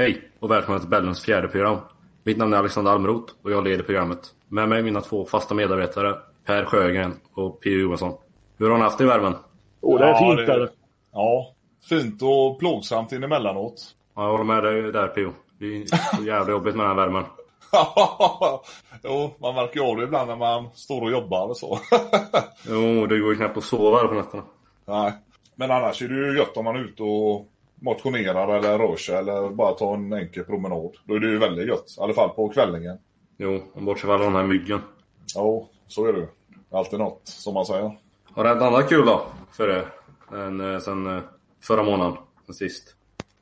Hej och välkomna till Bellens 4:e program. Mitt namn är Alexander Almroth och jag leder programmet. Med mig mina 2 fasta medarbetare, Per Sjögren och P.O. Johansson. Hur har ni haft det i värmen? Det är fint där. Ja, fint och plågsamt in emellanåt. Ja, jag håller med dig där, P.O. Det är så jävla jobbigt med den här värmen. Jo, man märker ju av det ibland när man står och jobbar och så. Jo, det går ju knappt att sova på nätterna. Nej, men annars är det ju gött om man är ute och motionerar eller rör sig eller bara tar en enkel promenad. Då är det ju väldigt gött, i alla fall på kvällningen. Jo, om bortsett från den här myggen. Jo, så är det. Alltid något, som man säger. Har det hänt annat kul då för er sen förra månaden, sen sist?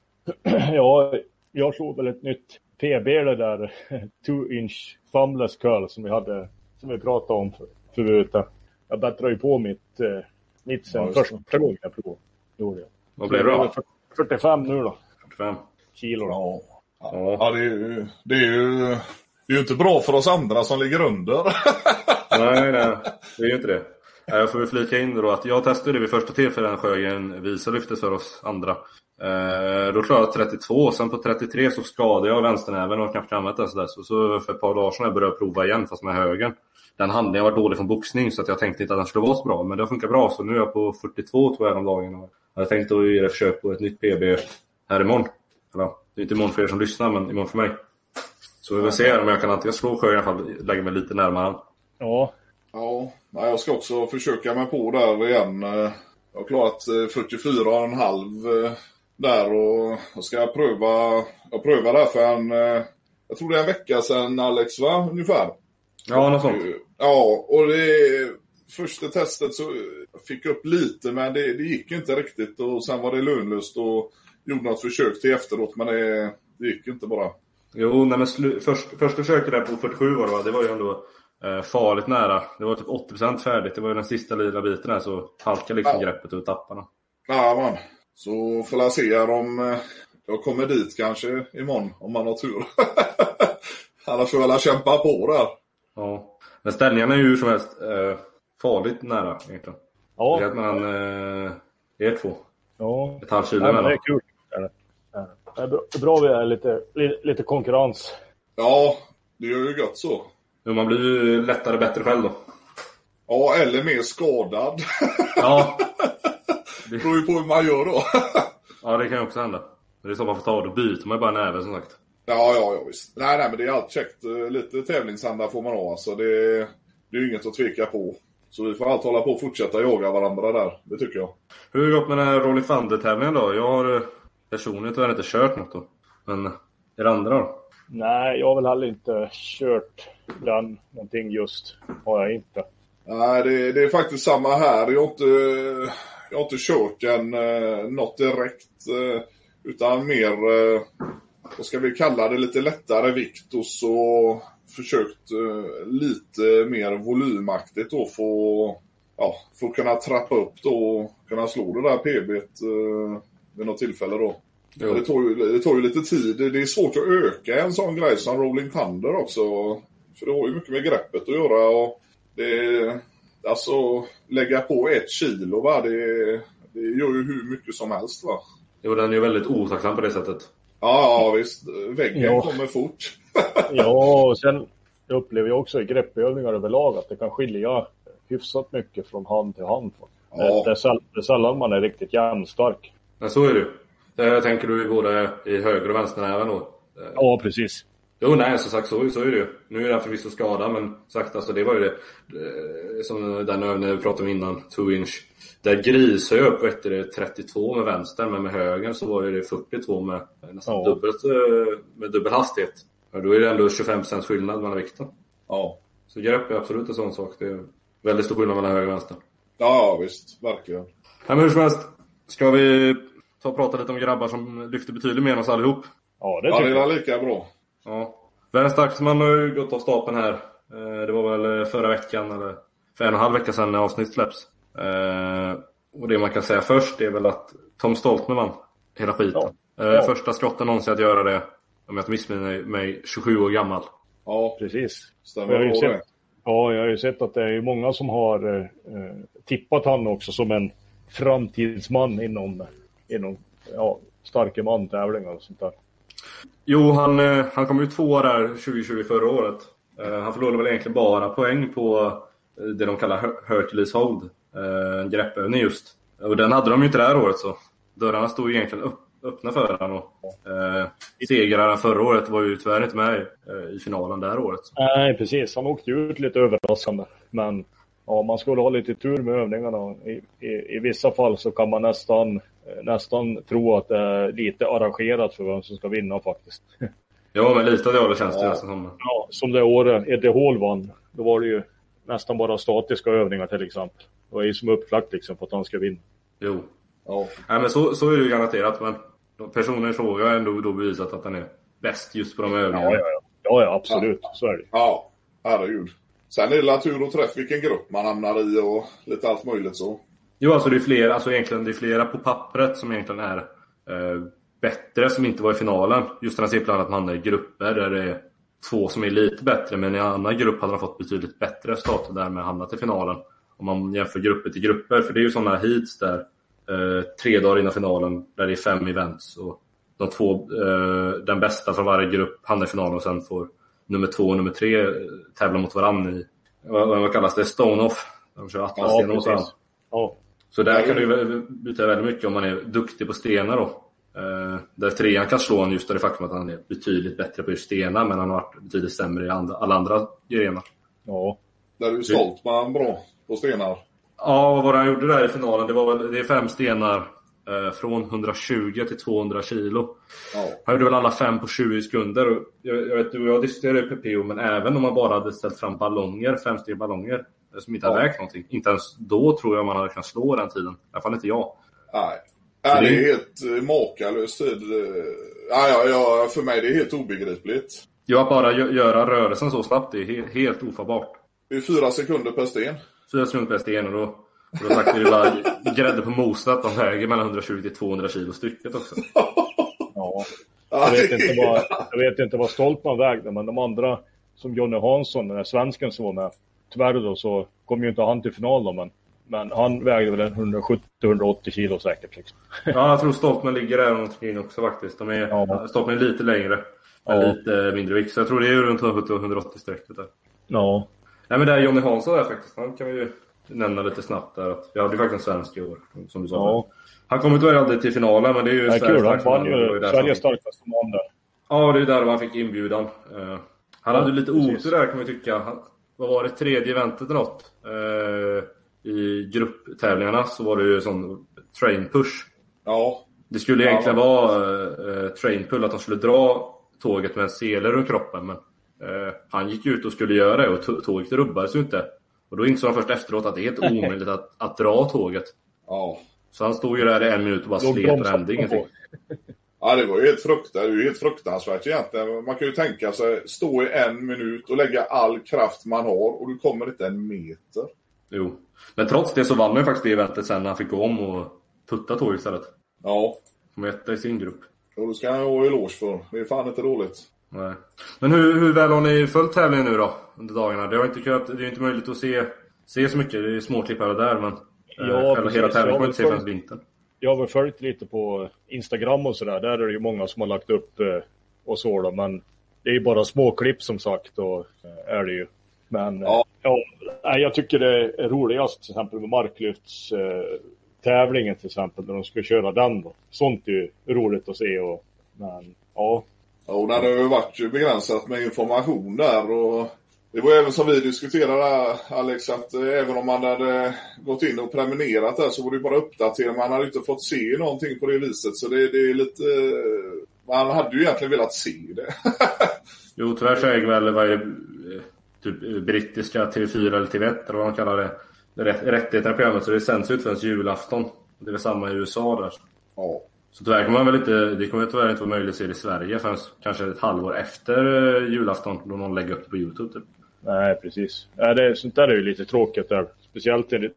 Ja, jag slog väl ett nytt PB, det där 2-inch thumbless curl som vi pratade om förut. Jag bättrade ju på mitt sen första gången jag provade. Vad blev det då? 45 nu då. 45 kilo då. Ja, det är ju inte bra för oss andra som ligger under. Nej, det är ju inte det. Jag får väl flika in då att jag testade det vid första tillfället Sjögren visade lyftet för oss andra. Då klarade jag 32 och sen på 33 så skadade jag vänsternäven och knappt använt det sådär. Så för ett par dagar sedan jag började prova igen fast med högen. Den handlingen var dålig från boxning så att jag tänkte inte att den skulle vara så bra. Men det funkar bra så nu är jag på 42 tror jag om dagen. Jag hade tänkt att göra ett försök på ett nytt PB här imorgon. Eller, det är inte imorgon för er som lyssnar men imorgon för mig. Så vi vill se om jag kan antingen slå Sjögren i alla fall lägga mig lite närmare. Ja. Ja, jag ska också försöka mig på där igen. Jag har klarat 44,5 där och jag ska pröva där för jag tror det är en vecka sedan Alex va, ungefär. Ja, något sånt. Ja, och första testet så fick jag upp lite men det gick inte riktigt och sen var det lönlöst och gjorde något försök till efteråt men det gick inte bara. Jo, nej, men första försöket där på 47 det var ju ändå farligt nära. Det var typ 80% färdigt. Det var ju den sista lilla biten här så halkade liksom greppet ur tapparna. Ja, man. Så får jag se om jag kommer dit kanske imorgon om man har tur. Annars får jag kämpa på där. Ja, men ställningarna är ju som helst farligt nära egentligen. Ja. Det är att man är 2. Ja. Ett halvt kilo mellan. Det är kul. Det är bra vi är lite konkurrens. Ja, det gör ju gott så. Jo, man blir ju lättare bättre själv då. Ja, eller mer skadad. Ja. Det beror ju på hur man gör då. Ja, det kan ju också hända. Det är så man får ta det och byta man bara näve som sagt. Ja, visst. Nej, men det är allt käckt. Lite tävlingsanda får man ha. Så det är ju inget att tveka på. Så vi får allt hålla på och fortsätta jaga varandra där. Det tycker jag. Hur har det gått med den här Rolling Thunder-tävlingen då? Jag har personligen tyvärr inte kört något då. Men är det andra då? Nej, jag har väl heller inte kört den någonting just. Har jag inte. Nej, det är faktiskt samma här. Jag har inte kört något direkt. Utan mer, vad ska vi kalla det, lite lättare vikt. Och så försökt lite mer volymaktigt då för att kunna trappa upp då och kunna slå det där PB:t vid något tillfälle då. Det tar ju lite tid. Det är svårt att öka en sån grej som Rolling Thunder också. För det har ju mycket med greppet att göra. Och alltså lägga på 1 kilo va. Det gör ju hur mycket som helst va. Jo, den är ju väldigt otacksam på det sättet. Ja visst. Väggen kommer fort. Ja, och sen upplever jag också i greppövningar överlag att det kan skilja hyfsat mycket från hand till hand. Ja. Det är sällan man är riktigt jämnstark. Men så är det. Det tänker du både i höger och vänster även då? Ja, precis. Jo, nej, så sagt så är det ju. Nu är det förvisso skada, men sagt alltså det var ju det som den övningen vi pratade om innan, 2-inch. Där grisar jag upp på 32 med vänster, men med höger så var det 42 med nästan dubbel hastighet. Och då är det ändå 25% skillnad mellan vikten. Ja. Så grepp är absolut en sån sak. Det är väldigt stor skillnad mellan höger och vänster. Ja, visst. Verkligen. Men hur som helst, ska vi ta och prata lite om grabbar som lyfter betydligt mer än oss allihop? Ja, det är lika bra. Ja. Vänstertaxman har ju gått av stapeln här. Det var väl förra veckan eller för 1,5 vecka sedan när avsnitt släpps. Och det man kan säga först är väl att Tom Stoltman vann hela skiten. Första skotten någonsin att göra det, om jag inte missminner mig, 27 år gammal. Ja, precis. Stämmer det. Ja, jag har ju sett att det är många som har tippat han också som en framtidsman inom starka man-tävlingar och sånt där. Jo, han kom ju 2 där 2020 förra året. Han förlorade väl egentligen bara poäng på det de kallar Hercules Hold. En greppövning just. Och den hade de ju inte det här året, så dörrarna stod ju egentligen öppna för han. Och segraren förra året var ju tyvärr inte med i finalen det här året. Nej, precis. Han åkte ut lite överraskande. Men ja, man skulle ha lite tur med övningarna. I vissa fall så kan man nästan tro att det är lite arrangerat för vem som ska vinna faktiskt. Ja, men lite av det känns det som. Ja, som det året Eddie Hall vann. Då var det ju nästan bara statiska övningar till exempel. Det var ju som upplagt liksom för att han ska vinna. Jo. Ja. Nej, men så är det ju garanterat. Men personen i fråga har ändå då bevisat att han är bäst just på de övningarna. Ja, absolut. Ja. Så är det. Ja, herregud. Sen är det tur och träff vilken grupp man hamnar i och lite allt möjligt så. Jo, alltså det är flera på pappret som egentligen är bättre som inte var i finalen. Just den här C-planen att man hamnar i grupper där det är 2 som är lite bättre, men i en annan grupp hade man fått betydligt bättre resultat och därmed hamnat i finalen. Om man jämför grupper till grupper, för det är ju sådana heats där 3 dagar innan finalen där det är 5 events och de 2 den bästa från varje grupp hamnar i finalen och sen får nummer 2 och nummer 3 tävla mot varandra i vad kallas det? Stone-off. De kör atlasstenar mot varandra. Ja. Så där kan du byta väldigt mycket om man är duktig på stenar då. Där 3:an kan slå en just det faktum att han är betydligt bättre på stenar, men han har varit betydligt sämre i alla andra grenar. Ja. Där är ju Stoltman bra på stenar. Ja, vad han gjorde där i finalen, det är 5 stenar från 120 till 200 kilo. Ja. Han gjorde väl alla 5 på 20 sekunder. Och jag vet, du och jag diskuterade PPO, men även om man bara hade ställt fram ballonger, 5 steg ballonger som inte hade vägt någonting, inte ens då tror jag man hade kunnat slå den tiden. I alla fall inte jag. Nej. Det är helt makalös tid. Ja, för mig det är helt obegripligt. Ja, att bara göra rörelsen så snabbt, det är helt ofattbart. Det är 4 sekunder per sten. 4 sekunder per sten och då sagt det bara grädde på moset att de väger mellan 120 till 200 kilo stycket också. Ja. Jag vet inte vad Stoltman vägde, men de andra som Jonny Hansson, den här svensken som var med, tyvärr då så kom ju inte han till final då, men han vägde väl 170-180 kilo säkert liksom. Ja, jag tror Stoltman ligger där omkring också faktiskt. Stoltman är lite längre, lite mindre vikt, så jag tror det är runt 170-180 strecket där. Ja. Nej, men det är Jonny Hansson där faktiskt. Han kan vi ju nämna lite snabbt där. Att jag hade ju faktiskt en svensk i år, som du sa. Ja. Han kommer tyvärr aldrig till finalen, men det är ju kul. Han vann ju Sveriges starkaste man där. Ja, det är där man fick inbjudan. Han hade lite otur där kan man tycka. Vad var det, 3:e eventet eller något? I grupptävlingarna så var det ju sån train push. Ja. Det skulle egentligen vara train pull, att de skulle dra tåget med en sele runt kroppen, men han gick ut och skulle göra det och tåget rubbades ju inte. Och då insåg han först efteråt att det är helt omöjligt att dra tåget. Ja. Så han stod ju där i 1 minut och bara slet och hände ingenting. Ja, det var ju helt fruktansvärt egentligen. Man kan ju tänka sig stå i 1 minut och lägga all kraft man har och du kommer inte 1 meter. Jo, men trots det så vann man ju faktiskt det eventet sen när han fick gå om och putta tåget istället. Ja. Som 1 i sin grupp. Och då ska han ha eloge för. Det är fan inte dåligt. Nej. Men hur väl har ni följt tävlingen nu då under dagarna? Det är inte möjligt att se så mycket. Det är småklipp här och där, men hela tävlingen får inte se förrän vintern. Jag har väl följt lite på Instagram och sådär. Där är det ju många som har lagt upp och så då, men det är ju bara småklipp som sagt, och är det ju. Men jag tycker det är roligast till exempel med marklyfts tävlingen till exempel, när de ska köra den då. Sånt är ju roligt att se, men ja. Ja, och det har ju varit begränsat med information där, och det var även som vi diskuterade Alex, att även om man hade gått in och prenumererat där så var det bara uppdaterat. Man hade inte fått se någonting på det viset, så det är lite, man hade ju egentligen velat se det. Jo, tyvärr så äger väl typ brittiska TV4 eller TV1 eller vad man kallar det, rättigheterna på programmet, så det sänds ut förrän julafton. Det är väl samma i USA där. Ja. Så tyvärr kommer det kommer tyvärr inte vara möjligt att se det i Sverige förrän kanske ett halvår efter julafton, då någon lägger upp det på YouTube typ. Nej, precis. Sånt där är ju lite tråkigt där. Speciellt i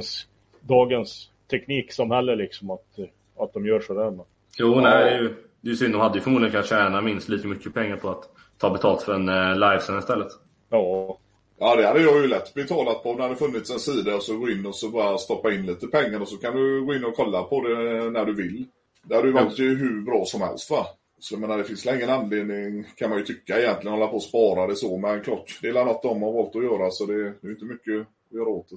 dagens tekniksamhälle liksom, att de gör sådär. Men. Jo, nej, det är ju synd. De hade ju förmodligen kan tjäna minst lika mycket pengar på att ta betalt för en livesänd istället. Ja. Ja, det hade jag ju lätt betalat på om det hade funnits en sida och så gå in och så bara stoppa in lite pengar och så kan du gå in och kolla på det när du vill. Det hade ju varit ju hur bra som helst, va? Så jag menar, det finns ingen anledning, kan man ju tycka egentligen, hålla på och spara det så. Men klart, det är något de har valt att göra, så det är inte mycket att göra åt det.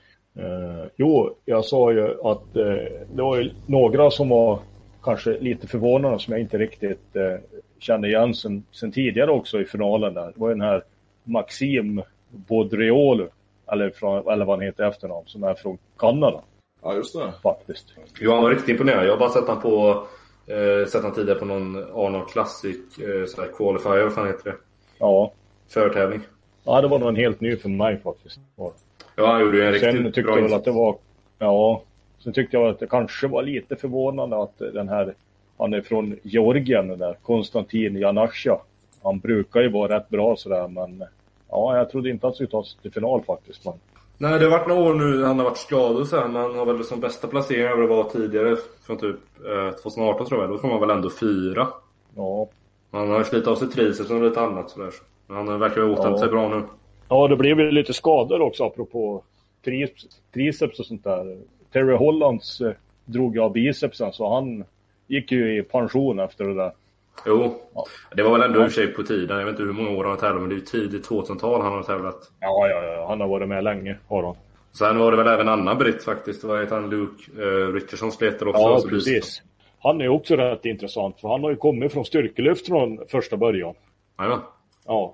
Jo, jag sa ju att det var ju några som var kanske lite förvånande som jag inte riktigt kände igen sen tidigare också i finalen där. Det var ju den här Maxime Baudriol, eller vad han heter efternamn, som är från Kanada. Ja, just det. Faktiskt. Jo, han var riktigt imponerad. Jag har bara sett han tidigare på någon Arnold Classic så här qualifier, vad fan heter det? Ja. Förtävling. Ja, det var nog en helt ny för mig faktiskt. Ja, han gjorde ju en riktigt sen tyckte jag väl att det var... Ja, sen tyckte jag att det kanske var lite förvånande att den här... Han är från Georgien, den där Konstantin Janasha. Han brukar ju vara rätt bra sådär, men... Ja, jag trodde inte att han skulle ta sig till final faktiskt. Men... Nej, det har varit några år nu han har varit skadad sen. Han har väl som bästa placering över att vara tidigare från typ 2018 tror jag. Då får man väl ändå 4. Ja. Han har slitit av sig triceps och lite annat sådär. Men han verkar ha återhämtat sig bra nu. Ja, det blev ju lite skador också apropå triceps och sånt där. Terry Hollands drog ju av bicepsen, så han gick ju i pension efter det där. Jo, det var väl ändå i sig på tiden. Jag vet inte hur många år han har tävlat, men det är ju tidigt 2000-tal han har tävlat. Ja, han har varit med länge, har han. Sen var det väl även en annan britt faktiskt. Det var ett han Luke Richardson sleter också. Ja, precis. Han är ju också rätt intressant, för han har ju kommit från styrkelyft från första början. Jajamän. Ja,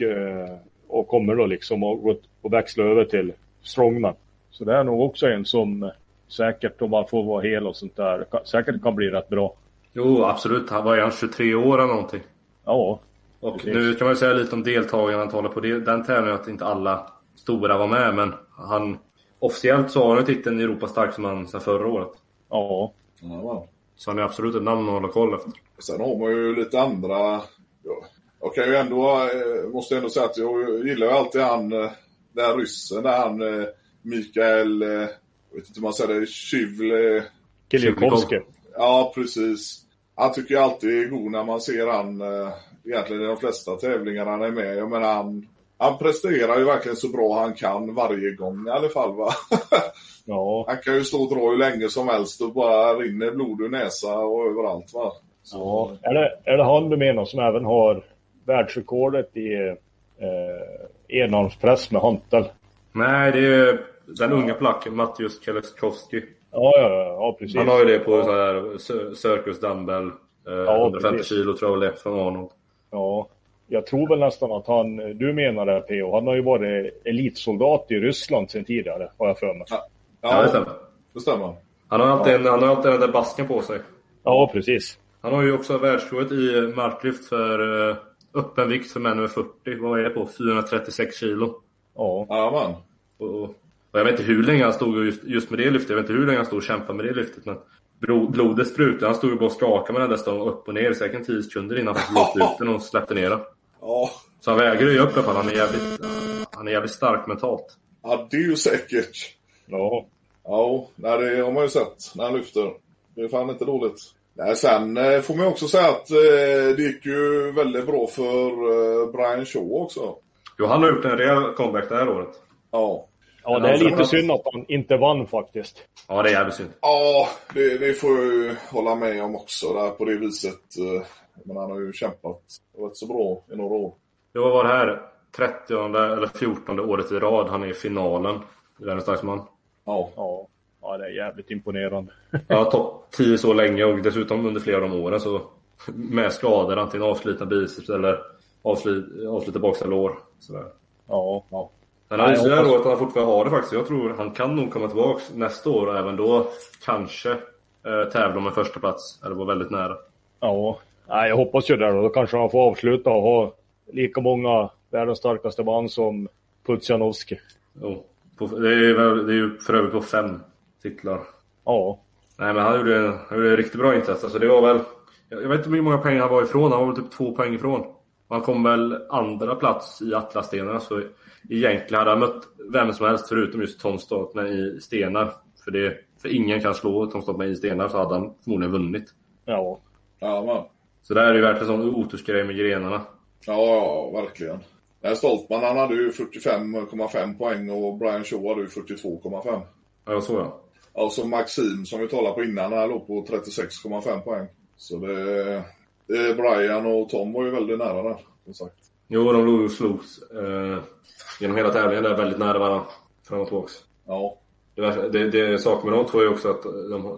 och kommer då liksom och växla över till strongman. Så det är nog också en som säkert, om man får vara hel och sånt där, säkert kan bli rätt bra. Jo, absolut. Han var ju 23 år eller någonting. Ja. Och precis. nu kan man ju säga lite om deltagarna. Han talar på den tävlingen att inte alla stora var med, men han officiellt så har han titeln i Europas starkaste man sedan förra året. Ja. Så han är absolut ett namn att hålla koll efter. Sen har man ju lite andra... Ja. Jag kan ju ändå, måste ändå säga att jag gillar ju alltid han, den här ryssen, där han Mikael, jag vet inte hur man säger det, Kilikovski. Ja, precis. Han tycker jag alltid är god när man ser han, egentligen i de flesta tävlingarna han är med. Jag menar, han presterar ju verkligen så bra han kan varje gång i alla fall, va? Ja. Han kan ju stå och dra hur länge som helst och bara rinner blod ur näsa och överallt, va? Så. Ja. Är det han du menar som även har världsrekordet i enarmspress med hantel? Nej, det är den unga placken, Mattias Kaliskowski. Ja, precis. Han har ju det på så här Circus Dumbbell, 150 kilo tror jag det, från Arnold. Ja, jag tror väl nästan att du menar det, P.O. Han har ju varit elitsoldat i Ryssland sedan tidigare, har jag för mig. Ja, det stämmer. Det stämmer. Han har alltid den där basken på sig. Ja, precis. Han har ju också världsrekordet i marklyft för öppen vikt för män över 40. Vad är det på? 436 kilo. Ja. Ja, man. Och jag vet inte hur länge han stod just med det lyftet. Jag vet inte hur länge han stod och kämpade med det lyftet. Men blodet sprutade. Han stod ju bara och skakade med den där stången upp och ner. Säkert 10 sekunder innan han blåste ut den och släppte ner den. Ja. Så han väger ju upp i alla fall. Han är jävligt stark mentalt. Ja, det är ju säkert. Ja. Ja, nej, det har man ju sett när han lyfter. Det är fan inte dåligt. Nej, sen får man också säga att det gick ju väldigt bra för Brian Shaw också. Jo, han har gjort en rejäl comeback det här året. Ja. Ja, det är lite synd att han inte vann faktiskt. Ja, det är jävligt synd. Ja, det får jag ju hålla med om också där på det viset. Men han har ju kämpat rätt så bra i några år. Det var det här 30:e eller 14:e året i rad. Han är i finalen i världens starkaste man. Ja. Ja, det är jävligt imponerande. Ja, topp 10 så länge och dessutom under flera av de åren så med skador, antingen avslitna biceps eller avslita baksida lår. Sådär. Ja. Men han visar då att han fortfarande har det faktiskt. Jag tror han kan nog komma tillbaka nästa år och även då kanske tävla om en första plats eller vara väldigt nära. Ja, nej, jag hoppas ju det då. Då kanske han får avsluta och ha lika många världens starkaste man som Pudzianowski. Jo. Det är ju för övrigt på 5 titlar. Ja. Nej, men han gjorde en riktigt bra insats. Alltså det var väl, jag vet inte hur många poäng han var ifrån. Han var väl typ 2 poäng ifrån. Han kom väl andra plats i Atlasstenar. Så egentligen hade han mött vem som helst förutom just Tom Stockman i stenar. För ingen kan slå Tom Stockman i stenar, så hade han förmodligen vunnit. Ja. Ja, man. Så det här är ju verkligen sån otursgrej med grenarna. Ja, verkligen. Stoltman, han hade ju 45,5 poäng och Brian Shaw hade ju 42,5. Ja, jag såg det. Alltså Maxim som vi talade på innan, han låg på 36,5 poäng. Så Brian och Tom var ju väldigt nära där, som sagt. Jo, de låg och slogs genom hela tävlingen där, väldigt nära varandra. Fram och tillbaks. Ja. Det saker med de två är också att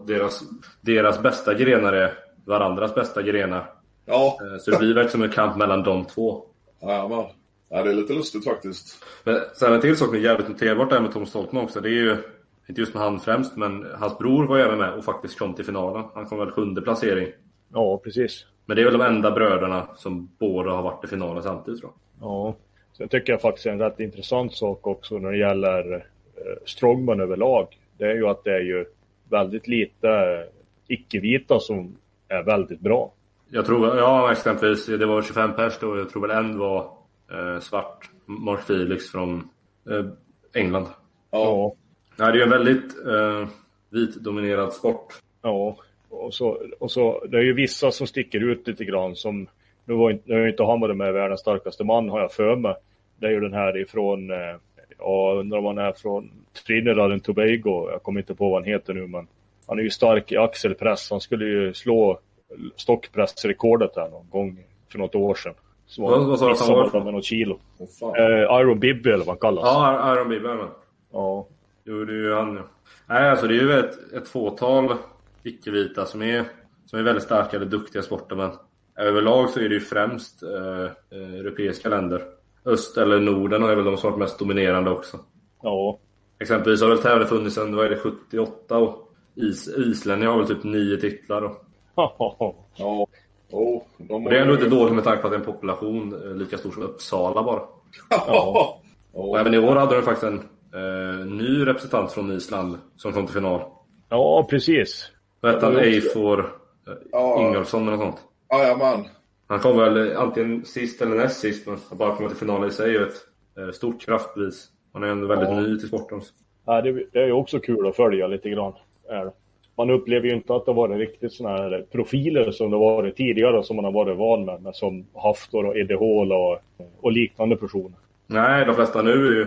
deras bästa grenar är varandras bästa grenar. Ja. Så det blir väl som en kamp mellan de två. Ja, men. Ja, det är lite lustigt faktiskt. Men sen en till sak med jävligt noterbart där med Tom Stoltman också. Det är ju inte just med han främst, men hans bror var även med och faktiskt kom till finalen. Han kom väl 7:e placering. Ja, precis. Men det är väl de enda bröderna som båda har varit i finalen samtidigt, tror jag. Ja. Sen tycker jag faktiskt en rätt intressant sak också när det gäller strongman överlag. Det är ju att det är ju väldigt lite icke-vita som är väldigt bra. Jag tror, ja exempelvis, det var 25 pers då. Jag tror väl en var svart, Mark Felix från England. Ja. Nej, det är ju en väldigt vitdominerad sport. Ja, och så det är ju vissa som sticker ut lite grann som, nu har inte han varit med världens starkaste man har jag för mig. Det är ju den här ifrån, undrar om han är från Trinidad och Tobago, jag kommer inte på vad han heter nu, men han är ju stark i axelpress, han skulle ju slå stockpressrekordet här någon gång för något år sedan. Så vad sa du att han var? Med något kilo. Iron Bibby eller vad han kallas. Ja, Iron Bibby, men. Ja. Jo, det är ju han. Nej, alltså det är ju ett fåtal icke-vita som är väldigt starka eller duktiga sporter, men överlag så är det ju främst europeiska länder. Öst eller Norden är väl de som varit mest dominerande också. Ja. Exempelvis har väl tävling funnits sedan, vad är det, 78 och Islänningar har väl typ 9 titlar då. Ja. Och det är ändå inte dåligt med tanke på att det är en population lika stor som Uppsala bara. Ja. Och även i år hade de faktiskt en ny representant från Island som kom till final. Ja, precis. Vad hette han? Eifor Ingolfsson eller något sånt. Jajamän. Han kom väl antingen sist eller näst sist, men att bara komma till final i sig är ett stort kraftbevis. Han är ändå väldigt ny till sporten. Ja, det är ju också kul att följa lite grann. Man upplever ju inte att det var riktigt såna här profiler som det var tidigare som man har varit van med som Haftor och Eddie Hall och liknande personer. Nej, de flesta nu är ju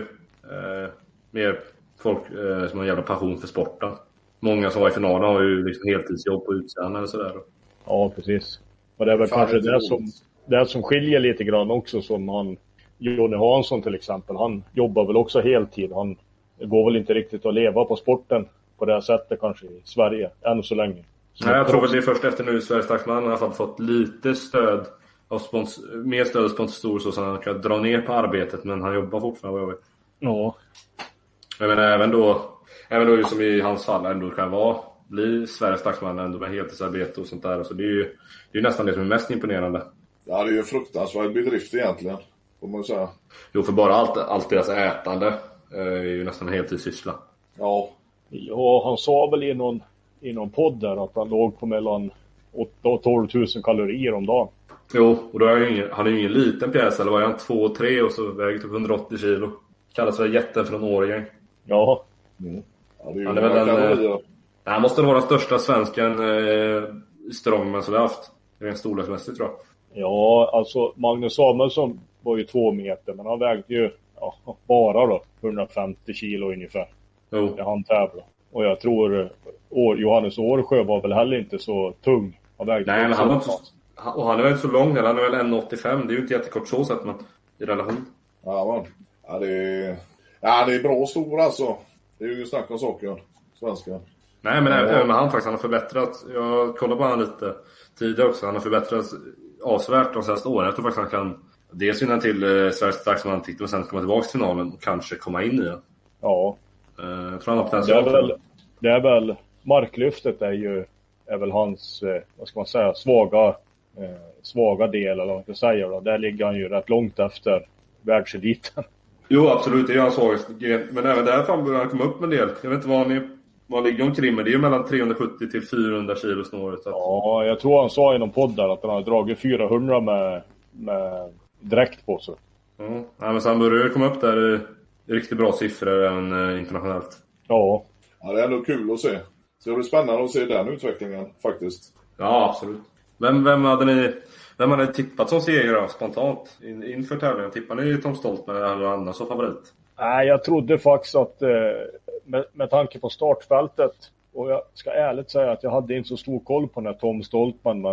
mer folk som har en jävla passion för sporten. Många som var i finalen har ju liksom heltidsjobb på utsidan eller sådär. Ja, precis. Och det är väl kanske det som skiljer lite grann också, som Jonny Hansson till exempel. Han jobbar väl också heltid. Han går väl inte riktigt att leva på sporten på det här sättet kanske i Sverige än så länge. Nej, jag tror väl det är först efter nu Sveriges Staksman har fått lite stöd av mer stöd av sponsorer så att han kan dra ner på arbetet, men han jobbar fortfarande, vad jag vet. Ja. Jag menar även då som i hans fall ändå kan bli Sveriges Staksman ändå med heltidsarbete och sånt där. Så det är ju nästan det som är mest imponerande. Ja, det är ju en fruktansvärd bedrift egentligen, får man säga. Jo, för bara allt deras ätande är ju nästan en heltidssyssla. Ja. Ja, han sa väl i någon podd där att han låg på mellan 8 och 12 000 kalorier om dagen. Jo, och då är han är ju ingen liten pjäs, eller var han 2-3 och så väger typ 180 kilo. Kallas för jätten från Årjäng. Ja. Mm. Ja, det är ju han är väl han måste vara den största svensken strongman som vi har haft. Det är en storleksmässigt, tror jag. Ja, alltså Magnus Samuelsson var ju 2 meter, men han vägde ju bara då 150 kilo ungefär. Jo. Det han tävlar. Och jag tror Johannes Årsjö var väl heller inte så tung. Han vägde. Nej, men han var inte och han är väl inte så lång, eller han är väl 1,85. Det är ju inte jättekort så sett, men i relation. Ja, det är bra stor alltså. Det är ju snack om saken, svenskan. Nej, men även med han faktiskt, han har förbättrat. Jag kollar på han lite tidigare också. Han har förbättrats avsevärt de senaste åren. Jag tror faktiskt han kan dels vinna till Sveriges Staksman-titel och sen komma tillbaka till finalen och kanske komma in i den. Ja. Jag tror han har potential. Det är väl marklyftet är väl hans, vad ska man säga, svaga del, eller vad man ska säga då. Där ligger han ju rätt långt efter världseliten. Jo, absolut, det är hans svagaste gren. Men även därifrån börjar han komma upp med en del. Jag vet inte vad han ligger omkring, men det är ju mellan 370 till 400 kilo snåret. Ja, jag tror han sa i någon podd där att han har dragit 400 med direkt på sig. Ja, men så han börjar komma upp där i riktigt bra siffror även internationellt. Ja. Ja, det är ändå kul att se. Så det blir spännande att se den utvecklingen faktiskt. Ja, absolut. Vem hade tippat som seger då, spontant inför tävlingen? Tippar ni Tom Stoltman eller annars som favorit? Nej, jag trodde faktiskt att med tanke på startfältet, och jag ska ärligt säga att jag hade inte så stor koll på den här Tom Stoltman, men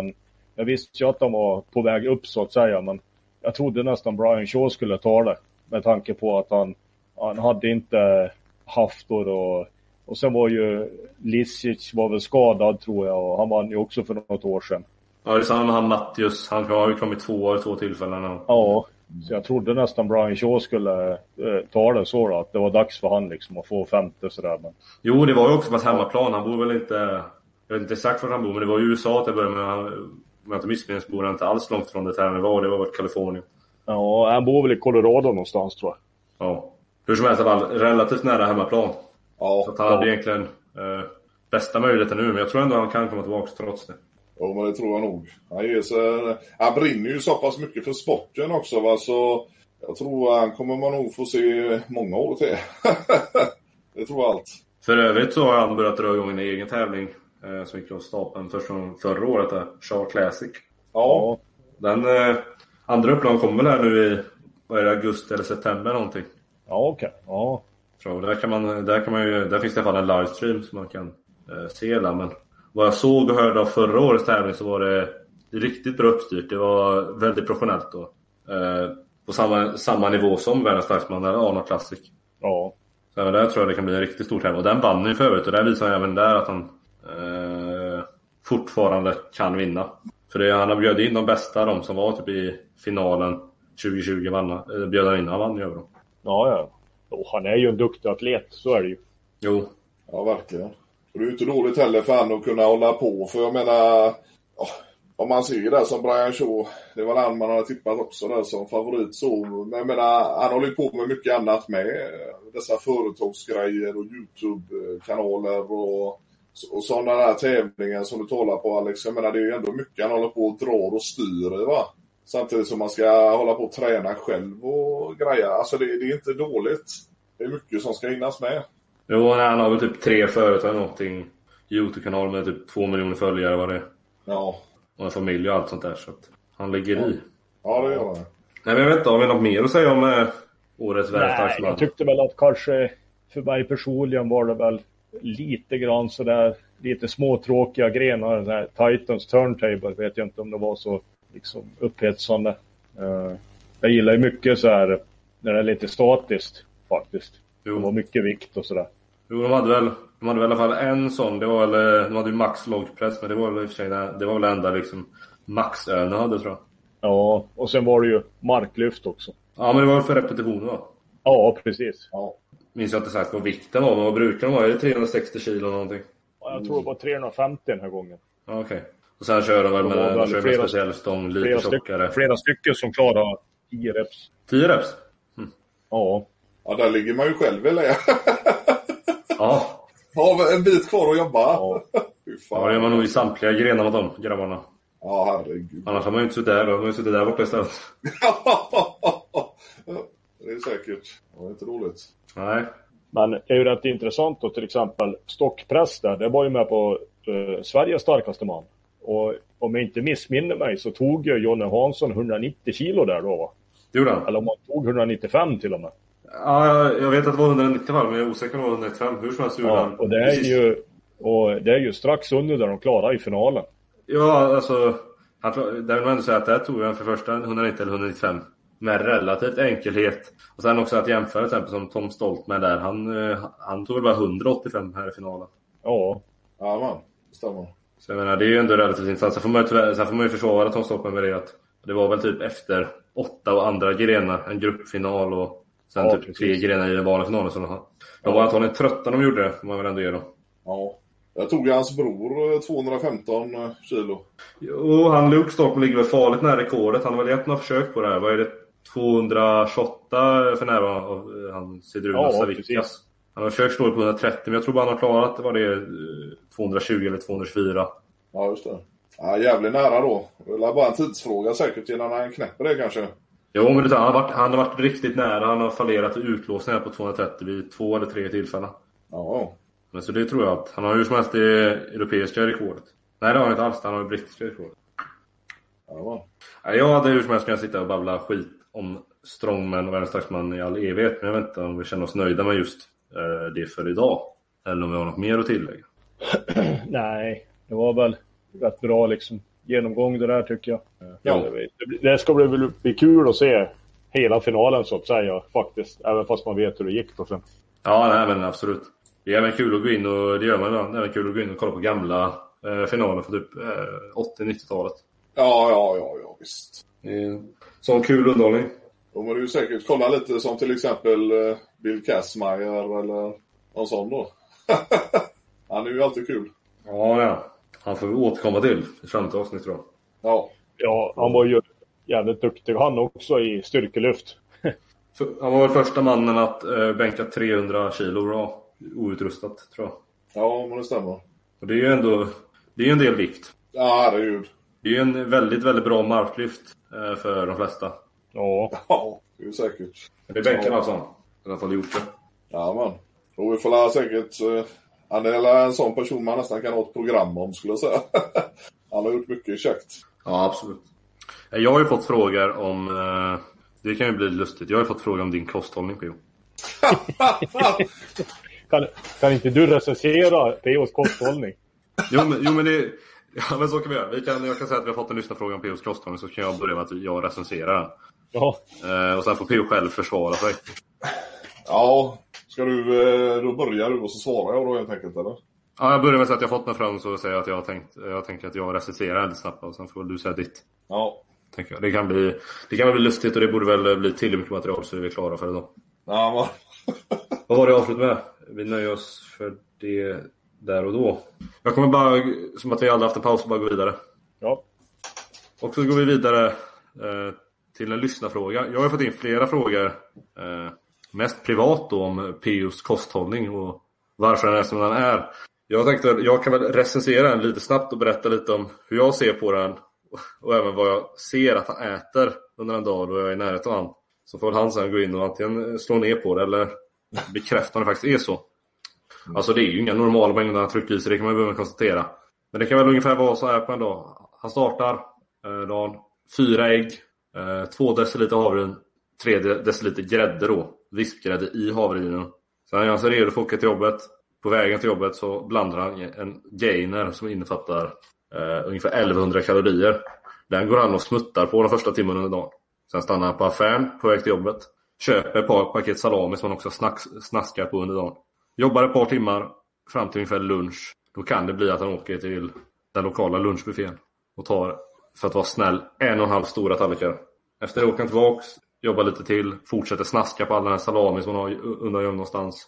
Jag visste ju att de var på väg upp så att säga, men jag trodde nästan Brian Shaw skulle ta det. Med tanke på att han hade inte Haftor och sen var ju Lisic var väl skadad tror jag, och han vann ju också för något år sedan. Ja, det är samma med han Mattius. Han har ju kommit 2 år 2 tillfällen. Ja, så jag trodde nästan Brian Shaw skulle ta det så då. Att det var dags för han liksom att få 50 sådär. Men... Jo, det var ju också på ett hemmaplan. Han bor väl inte... Jag vet inte exakt var han bor, men det var i USA att jag började med. Om jag inte missminns bor han inte alls långt från det här det var väl Kalifornien. Ja, han bor väl i Colorado någonstans tror jag. Ja. Hur som helst, relativt nära hemmaplan. Ja. Så att han hade egentligen bästa möjligheten nu, men jag tror ändå han kan komma tillbaka trots det. Ja, men det tror jag nog. Han brinner ju så pass mycket för sporten också, va? Så jag tror han kommer man nog få se många år till. Det tror jag allt. För övrigt så har han börjat dra igång en egen tävling som gick av stapeln förra året där, Shaw Classic. Ja. Den andra upplagan kommer väl här nu i augusti eller september någonting. Ja, okej. Ja. Så där kan man ju, där finns det i alla fall en livestream som man kan se där, men vad jag såg och hörde av förra årets tävling så var det riktigt bra uppstyrt. Det var väldigt professionellt då. På samma nivå som Världens Slagsman eller Arnold Classic. Ja. Så där tror jag det kan bli en riktigt stor tävling. Och den vann ju förut, och där visar han även där att han fortfarande kan vinna. För han har bjöd in de bästa, de som var typ i finalen 2020 bjöd han in, han vann ju över dem. Ja. Och han är ju en duktig atlet, så är det ju. Jo. Ja, verkligen. Och det är ju inte dåligt heller för han att kunna hålla på. För jag menar, om man ser det som Brian Shaw, det var han man hade tippat också där som favorit. Så, men jag menar, han håller ju på med mycket annat med. Dessa företagsgrejer och YouTube-kanaler och sådana där tävlingar som du talar på, Alex. Jag menar, det är ju ändå mycket han håller på och drar och styr, va? Samtidigt som man ska hålla på och träna själv och grejer. Alltså det är inte dåligt. Det är mycket som ska hinnas med. Jo, han har väl typ 3 företag någonting. YouTube-kanal med typ 2 miljoner följare var det. Ja. Och en familj och allt sånt där, så att han ligger i. Ja, det gör han. Nej, men jag vet inte, har vi något mer att säga om årets världsdagsman? Jag tyckte väl att kanske för mig personligen var det väl lite grann sådär, lite småtråkiga grenar. Den här Titans Turntable, vet jag inte om det var så liksom upphetsande. Jag gillar ju mycket så här när det är lite statiskt faktiskt. Jo. Det var mycket vikt och sådär. Jo, de hade väl i alla fall en sån. Det var väl, de hade ju max logpress, men det var väl i och för sig det var väl enda liksom maxöna hade, tror jag. Ja, och sen var det ju marklyft också. Ja, men det var väl för repetition, va? Ja, precis. Ja. Minns jag inte sagt vad vikten var, men vad brukar de vara? Är det 360 kilo någonting? Ja, jag tror det var 350 den här gången. Ja, okej. Och sen kör de väl med en speciell stång lite tjockare. Flera stycken som klarar 10 reps. 10 reps? Ja. Ja, där ligger man ju själv, eller? Ja. Har en bit kvar att jobba. Ja. Ja, det är man nog i samtliga grenar av de grabbarna. Ja, herregud. Annars har man ju inte suttit där, då har man ju suttit där borta istället. Det är säkert. Det är inte roligt. Nej. Men det är ju rätt intressant då, till exempel stockpress där. Det var ju med på Sveriges starkaste man. Och om jag inte missminner mig så tog ju Jonny Hansson 190 kilo där då, va? Gjorde han? Eller om han tog 195 till och med. Ja, jag vet att det var 190 fall, men jag är osäker på 195. Hur som helst gjorde han. Och det är ju strax under där de klarade i finalen. Ja, alltså där vill man ändå säga att där tog han för första 190 eller 195 med relativt enkelhet. Och sen också att jämföra till exempel som Tom Stoltman där. Han tog väl bara 185 här i finalen. Ja. Ja, man. Det stämmer. Så jag menar, det är ju ändå relativt intressant. Sen får man ju försvara Tom Stoltman med det att det var väl typ efter 8 och andra grenar, en gruppfinal och sen typ 3 grenar i den vanliga finalen. Så de var antagligen trötta när de gjorde det, får man väl ändå ge dem. Ja. Jag tog hans bror 215 kilo. Jo, Luke Stockman ligger väl farligt nära rekordet. Han har väl gett några försök på det här. Vad är det? 228 för närvarande av han Sidruna Savickas. Han har försökt slå det på 130, men jag tror bara han har klarat det. Var det 220 eller 224? Ja, just det. Ja, jävligt nära då. Det är bara en tidsfråga säkert innan han knäpper det kanske. Jo, men han har varit riktigt nära. Han har fallerat utlåsningar på 230 vid 2 eller 3 tillfällen. Ja. Men så det tror jag att han har ju som helst det europeiska rekordet. Nej, det har han inte alls. Han har det brittiska rekordet. Ja. Jag hade hur som helst kunnat sitta och babbla skit om strongman och världsdagsman i all evighet. Men jag vet inte om vi känner oss nöjda med just det för idag. Eller om vi har något mer att tillägga. Nej, det var väl rätt bra liksom. genomgång det där tycker jag. Ja. Det ska bli kul att se hela finalen så att säga faktiskt. Även fast man vet hur det gick då sen. Ja, nej, men absolut. Det är även kul att gå in och det gör man ibland. Det är även kul att gå in och kolla på gamla finaler för typ 80-90-talet. Ja, visst. Sån kul underhållning. Då må du ju säkert kolla lite som till exempel Bill Kazmaier eller någon sån då. Han är ju alltid kul. Ja. Han får vi återkomma till i framtida avsnitt tror jag. Ja, han var ju jävligt duktig. Han också i styrkelyft. Han var väl första mannen att bänka 300 kilo bra outrustat tror jag. Ja, men det stämmer. Och det är ju ändå en del vikt. Ja, herregud. Det är ju en väldigt, väldigt bra marklyft för de flesta. Ja, det är ju säkert. Det är bänken alltså. I alla fall gjort det. Ja, man. Och vi får lära säkert... Han är en sån person man nästan kan ha ett program om, skulle jag säga. Han har gjort mycket käckt. Ja, absolut. Jag har ju fått frågor om... det kan ju bli lustigt. Jag har ju fått frågor om din kosthållning, P.O. Kan inte du recensera P.O.s kosthållning? Jo, men det... Ja, men så kan vi göra. Jag kan säga att vi har fått en lyssnarfråga om P.O.s kosthållning, så kan jag börja med att jag recenserar den. Ja. Och sen får P.O. själv försvara sig. Ja, ska du... Då börjar du och så svarar jag då helt enkelt, eller? Ja, jag börjar med att säga att jag har fått mig fram så säger jag att jag tänker att jag recenserar lite snabbt och sen får du säga ditt. Ja. Tänker jag. Det kan väl bli lustigt och det borde väl bli till mycket material så vi är klara för det då. Ja, Vad var det avslut med? Vi nöjer oss för det där och då. Jag kommer bara, som att vi aldrig haft en paus, bara gå vidare. Ja. Och så går vi vidare till en lyssnarfråga. Jag har fått in flera frågor. Mest privat då om P.O.s kosthållning och varför den är som den är. Jag tänkte att jag kan väl recensera den lite snabbt och berätta lite om hur jag ser på den. Och även vad jag ser att han äter under en dag då jag är i närheten av han. Så får han sen gå in och antingen slå ner på det eller bekräfta om det faktiskt är så. Alltså det är ju inga normala mängder han trycker i sig, det kan man behöva konstatera. Men det kan väl ungefär vara så här på en dag. Han startar dagen 4 ägg, 2 deciliter havregryn, 3 deciliter grädde då. Vispgrädde i havregrynen. Sen är han så redo för att åka till jobbet. På vägen till jobbet så blandar han en gainer som innefattar ungefär 1100 kalorier. Den går han och smuttar på den första timmen under dagen. Sen stannar han på affären på väg till jobbet. Köper ett par paket salami som han också snaskar på under dagen. Jobbar ett par timmar fram till ungefär lunch. Då kan det bli att han åker till den lokala lunchbuffén och tar, för att vara snäll, 1,5 stora tallrikar. Efter det åker han tillbaks, jobbar lite till, fortsätter snaska på all den här salami som han har undan någonstans.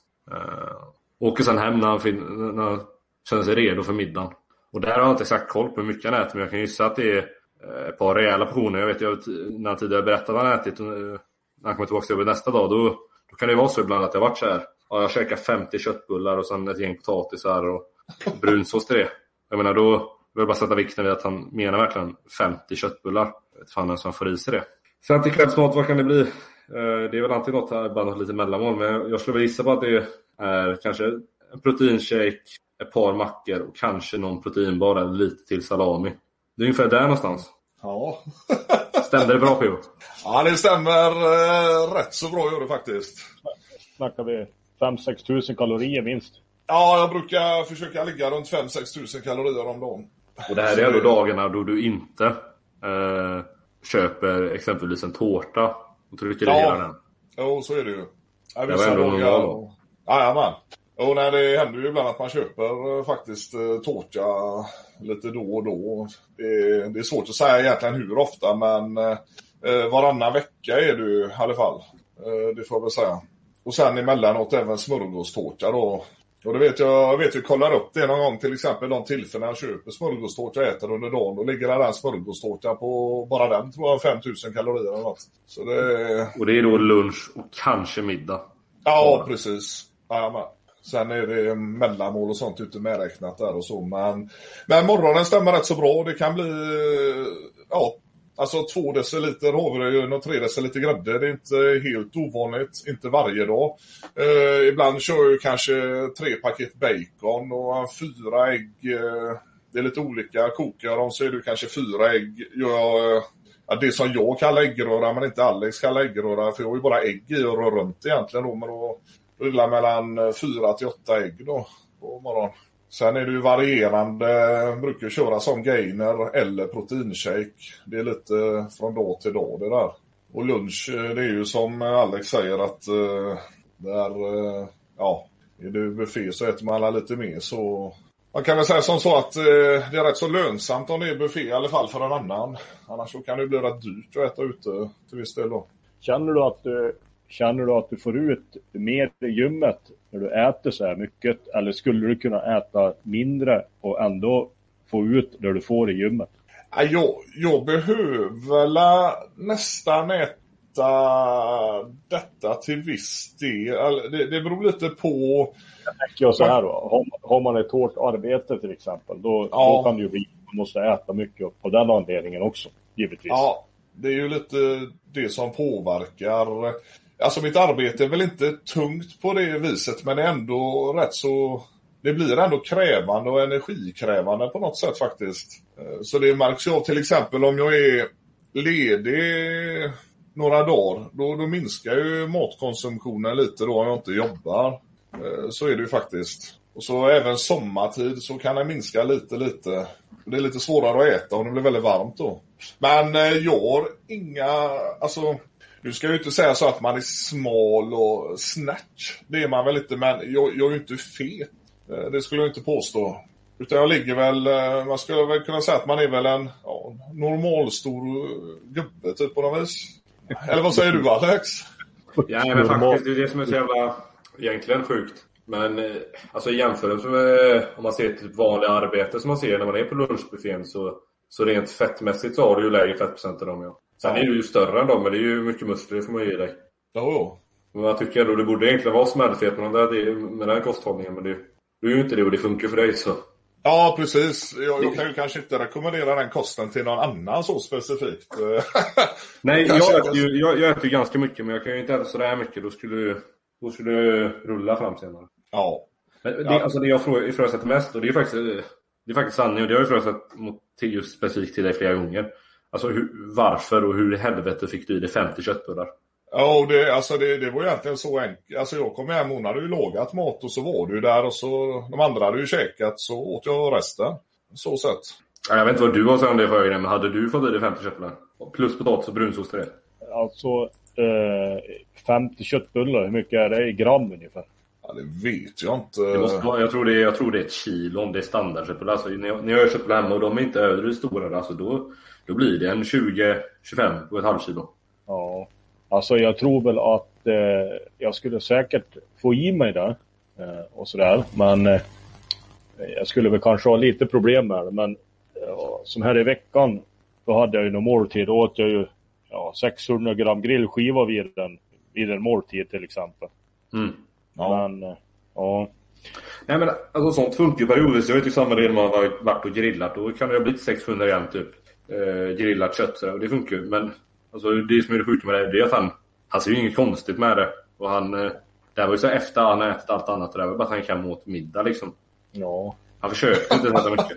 Åker sen hem när han känner sig redo för middagen. Och där har jag inte exakt koll på hur mycket han äter, men jag kan gissa att det är ett par rejäla portioner. Jag vet när han tidigare berättade vad han ätit, när han kommer tillbaka till jobbet nästa dag, då kan det vara så ibland att det har varit så här. Ja, jag käkar 50 köttbullar och sen ett gäng potatisar och brunsås till det. Jag menar, då vill jag bara sätta vikten vid att han menar verkligen 50 köttbullar. Jag vet fan ens han får i sig det. Sen till kvällsmat, vad kan det bli? Det är väl alltid något här, bara något lite mellanmål. Men jag skulle väl gissa på att det är kanske en proteinshake, ett par mackor och kanske någon proteinbar eller lite till salami. Det är ungefär där någonstans. Ja. Stämde det bra, P.O.? Ja, det stämmer rätt så bra, gör det faktiskt. Snackar vi 5-6 tusen kalorier minst. Ja, jag brukar försöka ligga runt 5-6 tusen kalorier om dagen. Och det här är då dagarna då du inte köper exempelvis en tårta och trycker i hela den. Jo, så är det ju. Ja, det var ändå normal. Jajamän. Och nej, det händer ju ibland att man köper faktiskt tårta lite då och då. Det är svårt att säga egentligen hur ofta, men varannan vecka är det ju i alla fall. Det får jag väl säga. Och sen emellanåt även smörgåstårta då. Och det vet jag kollar upp det någon gång, till exempel de tillfällen jag köper smörgåstårta och äter under dagen. Då ligger där en smörgåstårta på bara den, tror jag, 5000 kalorier eller något. Så det... Och det är då lunch och kanske middag. Ja, precis. Ja, sen är det mellanmål och sånt ute medräknat där och så. Men morgonen stämmer rätt så bra. Det kan bli alltså 2 deciliter havregryn och 3 deciliter grädde. Det är inte helt ovanligt. Inte varje dag. Ibland kör jag kanske 3 paket bacon och 4 ägg. Det är lite olika. Kokar jag dem så är det kanske 4 ägg. Det som jag kallar äggröra, men inte Alex kallar äggröra. För jag har ju bara ägg i och rör runt egentligen då. Men då rullar mellan 4 till 8 ägg då på morgonen. Sen är det ju varierande, brukar köra som gainer eller proteinshake. Det är lite från dag till dag det där. Och lunch, det är ju som Alex säger att är det buffé så äter man alla lite mer. Så man kan väl säga som så att det är rätt så lönsamt om det är buffé, i alla fall för en annan. Annars så kan det bli rätt dyrt att äta ute till viss del då. Känner du att du får ut mer i gymmet när du äter så här mycket? Eller skulle du kunna äta mindre och ändå få ut det du får i gymmet? Jag behöver nästan äta detta till viss del. Det beror lite på... Jag tänker så här då. Har man ett hårt arbete till exempel, då kan det ju bli att man måste äta mycket på den anledningen också, givetvis. Ja, det är ju lite det som påverkar. Alltså mitt arbete är väl inte tungt på det viset, men det är ändå rätt så... Det blir ändå krävande och energikrävande på något sätt faktiskt. Så det märks ju till exempel om jag är ledig några dagar. Då minskar ju matkonsumtionen lite då om jag inte jobbar. Så är det ju faktiskt. Och så även sommartid så kan det minska lite. Det är lite svårare att äta om det blir väldigt varmt då. Men jag har inga... Alltså, du ska ju inte säga så att man är smal och snatch. Det är man väl inte, men jag är ju inte fet. Det skulle jag inte påstå. Utan jag ligger väl... Man skulle väl kunna säga att man är väl en normalstor gubbe typ på något vis. Eller vad säger du, Alex? Ja, men faktiskt, det är det som är så jävla egentligen sjukt. Men alltså i jämförelse med om man ser typ vanliga arbete som man ser när man är på lunchbuffén, så rent fettmässigt så har du ju lägre fettprocent än dem. Ja. Sen är du ju större än dem, men det är ju mycket muskler, det får man ju ge dig. Ja. Men jag tycker ändå det borde egentligen vara smällfet med den här kosthållningen, men du är ju inte det och det funkar för dig så. Ja, precis. Jag kan ju kanske inte rekommendera den kosten till någon annan så specifikt. Nej, jag äter ju ganska mycket, men jag kan ju inte äta sådär mycket. Då skulle du rulla fram senare. Ja. Men alltså det jag ifrågasätter mest, och det är faktiskt sanning, och det har jag ifrågasatt mot just specifikt till dig flera gånger. Alltså varför och hur i helvete fick du i dig 50 köttbullar? Ja, det var egentligen så enkelt. Alltså jag kom hem, hon hade ju lagat mat och så var du där och så de andra hade ju käkat, så åt jag resten. Så sett. Ja, jag vet inte vad du har sagt om det högre, men hade du fått i dig 50 köttbullar? Plus potatis och brunsås till det? Alltså 50 köttbullar, hur mycket är det i gram ungefär? Ja, det vet jag inte. Det måste vara, jag tror det är ett kilo om det är standardköttbullar. Alltså, när jag gör köttbullar hemma och de är inte över det stora, alltså då blir det en 20-25 på ett halvkilo. Ja, alltså jag tror väl att jag skulle säkert få i mig det och sådär. Men jag skulle väl kanske ha lite problem med det. Men som här i veckan, då hade jag ju någon måltid. Då åt jag ju 600 gram grillskiva vid en måltid till exempel. Mm. Ja. Men, ja. Nej, men alltså sånt funkar ju periodiskt. Jag vet ju samma del man har varit och grillat. Då kan det ha blivit 600 gram typ grillat kött. Så, och det funkar ju. Men alltså, det som är det sjuka med det är att han ser ju inget konstigt med det. Och det var ju så efter han ätit allt annat. Det var bara att han kan åt middag liksom. Ja. Han försöker inte så mycket.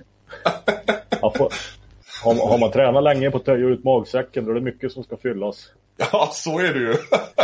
Har man tränat länge på att töja ut magsäcken, då är det mycket som ska fyllas. Ja, så är det ju.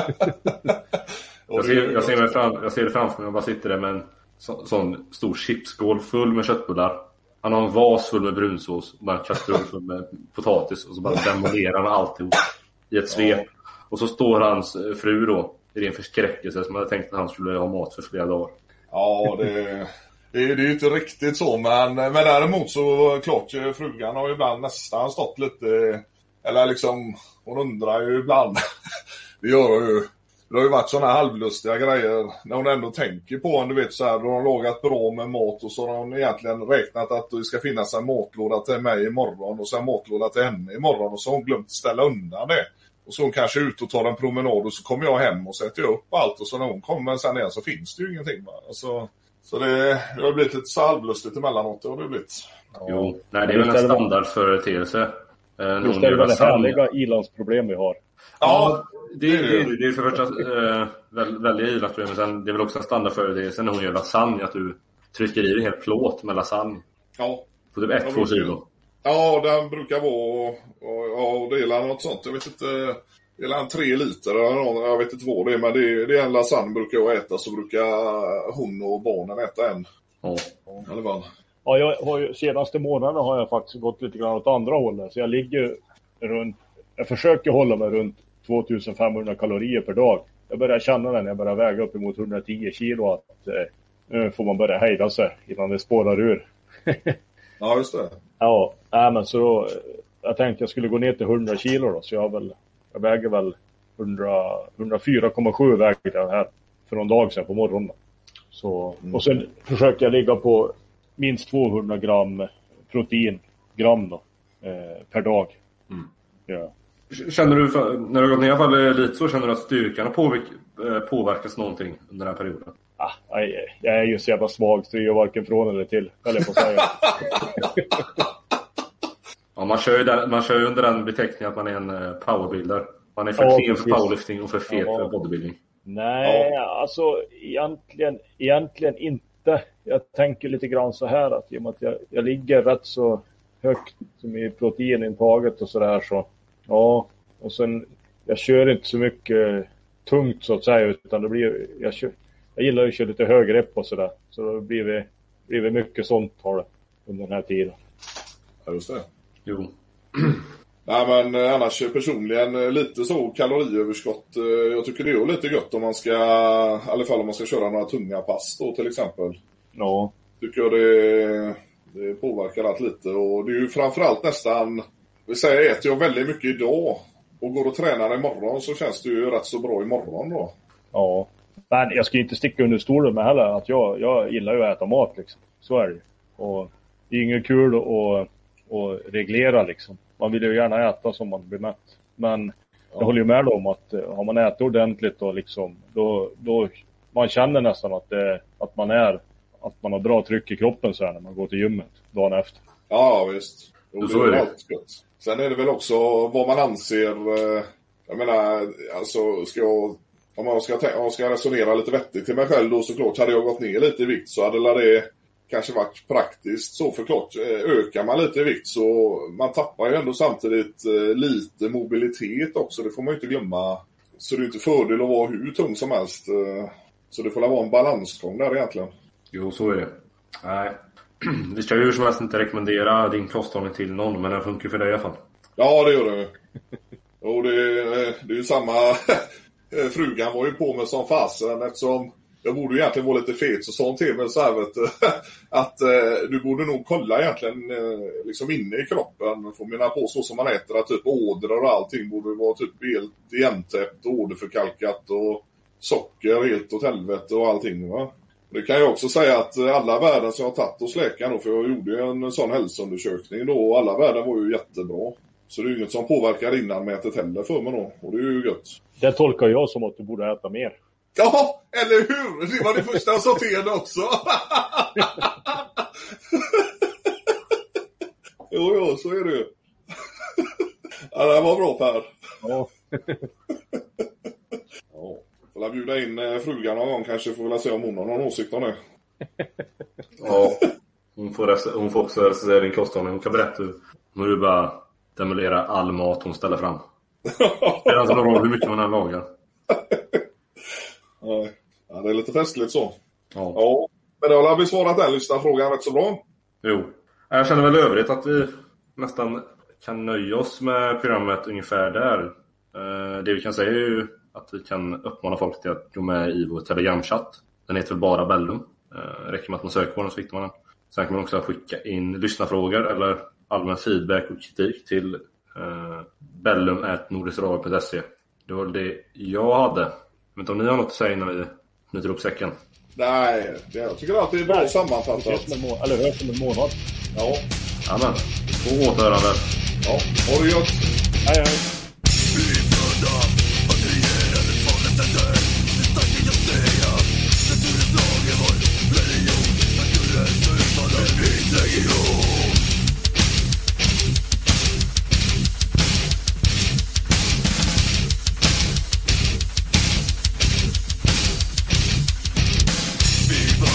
Jag ser det framför mig och bara sitter där med en sån stor chipsskål full med köttbullar. Han har en vas full med brunsås och bara en kastrull full med potatis, och så bara demolerar han alltihop i ett svep. Ja. Och så står hans fru då i ren förskräckelse som hade tänkt att han skulle ha mat för flera dagar. Ja, det är ju inte riktigt så, men däremot så klart, frugan har ju ibland nästan stått lite, eller liksom, hon undrar ju ibland. Det har ju varit såna här halvlustiga grejer när hon ändå tänker på en, du vet så här, då har hon lagat bra med mat och så har hon egentligen räknat att det ska finnas en matlåda till mig imorgon och sen en matlåda till henne imorgon, och så har hon glömt ställa undan det. Och så hon kanske är ute och tar en promenad och så kommer jag hem och sätter upp allt, och så när hon kommer sen igen så finns det ju ingenting. Alltså, så det har blivit lite salvlustigt emellanåt, och det har blivit. Ja. Jo, nej, det är väl en standardföreteelse. Just det är väl det härliga ilandsproblem vi har. Ja, det är för första välja ilandsproblem, men sen det är väl också en standardföreteelse när hon gör lasagne, att du trycker i en hel plåt med lasagne. Ja. På typ 1-2 kilo. Ja, den brukar vara och dela något sånt. Jag vet inte, dela en 3 liter eller någon, jag vet inte vad det är, men det är en lasagne brukar jag äta, så brukar hon och barnen äta en. Ja. Ja, det var. Ja, jag har ju, senaste månaderna har jag faktiskt gått lite grann åt andra hållet. Så jag ligger runt, jag försöker hålla mig runt 2500 kalorier per dag. Jag börjar känna när jag börjar väga upp emot 110 kilo att nu får man börja hejda sig innan det spårar ur. Ja, just det. Ja, men så då, jag tänkte jag skulle gå ner till 100 kilo då. Så jag väger väl 104,7 vägde jag här för någon dag sedan på morgonen. Så, och sen försöker jag ligga på minst 200 gram proteingram då, per dag. Ja. Känner du, när du har gått ner i alla fall lite så, känner du att styrkan påverkas någonting under den här perioden? Jag är ju så jävla svag så jag gör varken från eller till. Eller på säga. Ja, man kör ju under den beteckningen att man är en powerbuilder. Man är för klen för powerlifting och för fet för bodybuilding. Nej, alltså egentligen inte. Jag tänker lite grann så här att i och med att jag ligger rätt så högt som i proteinintaget och sådär så. Ja, och sen jag kör inte så mycket tungt så att säga utan det blir jag gillar att köra lite högrepp och sådär. Så då blir det mycket sånt har det under den här tiden. Ja, just det. Jo. Nej, men annars personligen lite så kaloriöverskott. Jag tycker det är lite gött om man ska, i alla fall om man ska köra några tunga pass då till exempel. Ja. Tycker jag det påverkar allt lite. Och det är ju framförallt nästan, vi säger äter jag väldigt mycket idag och går och tränar imorgon så känns det ju rätt så bra imorgon då. Ja. Men jag ska inte sticka under stolen med heller att jag gillar ju att äta mat liksom. Så är det ju. Och det är inget kul att reglera liksom. Man vill ju gärna äta som man blir mätt. Men jag håller ju med om att har man ätit ordentligt och liksom då man känner nästan att man har bra tryck i kroppen så här när man går till gymmet dagen efter. Ja, visst. Och så är det. Allt gott. Sen är det väl också vad man anser, jag menar, alltså om jag ska resonera lite vettigt till mig själv då såklart hade jag gått ner lite i vikt så hade det kanske varit praktiskt så förklart. Ökar man lite i vikt så man tappar ju ändå samtidigt lite mobilitet också. Det får man ju inte glömma. Så det är inte fördel att vara hur tung som helst. Så det får vara en balansgång där egentligen. Jo, så är det. Nej. Vi ska ju som helst inte rekommendera din kosthållning till någon, men den funkar för dig i alla fall. Ja, det gör det. Och det är ju samma... Frugan var ju på mig som fasen eftersom jag borde ju egentligen vara lite fet så sa hon till mig så här vet du, att du borde nog kolla egentligen liksom inne i kroppen får mina på så som man äter att typ ådror och allting borde vara typ helt igentäppt och åderförkalkat och socker helt åt helvete och allting va. Det kan jag också säga att alla värden som jag har tagit hos läkaren då, för jag gjorde en sån hälsoundersökning då och alla värden var ju jättebra. Så det är ju inget som påverkar innanmätet heller för mig då. Och det är ju gött. Det tolkar jag som att du borde äta mer. Ja, eller hur? Det var det första jag sa till henne också. Jo, så är det ju. Ja, det var bra Per. Ja. Ja. Får jag bjuda in frugan någon gång kanske får väl se om hon har någon åsikt om det. Ja, hon får också säga din kosthållning. Hon kan berätta hur du bara demolera all mat hon ställer fram. Det är alltså bra hur mycket man än lagar. Ja, det är lite festligt så. Ja. Men då har vi svarat den lyssnarfrågan rätt så bra. Jo. Jag känner väl övrigt att vi nästan kan nöja oss med programmet ungefär där. Det vi kan säga är ju att vi kan uppmana folk till att gå med i vår Telegram-chatt. Den heter väl bara Bellum. Räcker med att man söker på den så hittar man den. Sen kan man också skicka in lyssnarfrågor eller allmän feedback och kritik till bellum@nordisradio.se. Det var det jag hade. Men om ni har något att säga när vi knyter upp säcken. Nej, jag tycker att det är bra sammanfattat. Eller hörs om en månad. Ja. Amen. På återhörande. Ja, ha det gött. Hej. Viva